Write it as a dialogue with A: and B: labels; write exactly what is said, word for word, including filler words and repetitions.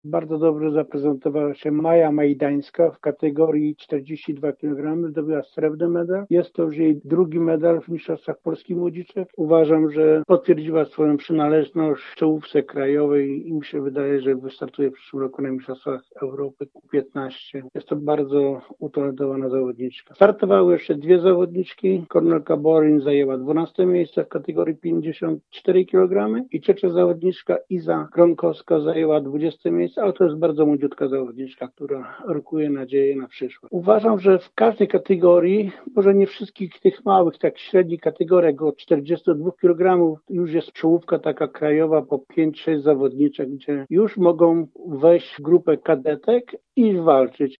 A: Bardzo dobrze zaprezentowała się Maja Majdańska w kategorii czterdzieści dwa kilogramy, zdobyła srebrny medal. Jest to już jej drugi medal w Mistrzostwach Polski Młodziczek. Uważam, że potwierdziła swoją przynależność w czołówce krajowej i mi się wydaje, że wystartuje w przyszłym roku na Mistrzostwach Europy U piętnaście. Jest to bardzo utalentowana zawodniczka. Startowały jeszcze dwie zawodniczki. Kornelka Borin zajęła dwunaste miejsce w kategorii pięćdziesiąt cztery kilogramy i trzecia zawodniczka Iza Gronkowska zajęła dwudzieste miejsce, ale to jest bardzo młodziutka zawodniczka, która rokuje nadzieję na przyszłość. Uważam, że w każdej kategorii, może nie wszystkich tych małych, tak średnich kategoriach od czterdziestu dwóch kilogramów już jest czołówka taka krajowa po pięć sześć zawodniczek, gdzie już mogą wejść w grupę kadetek i walczyć.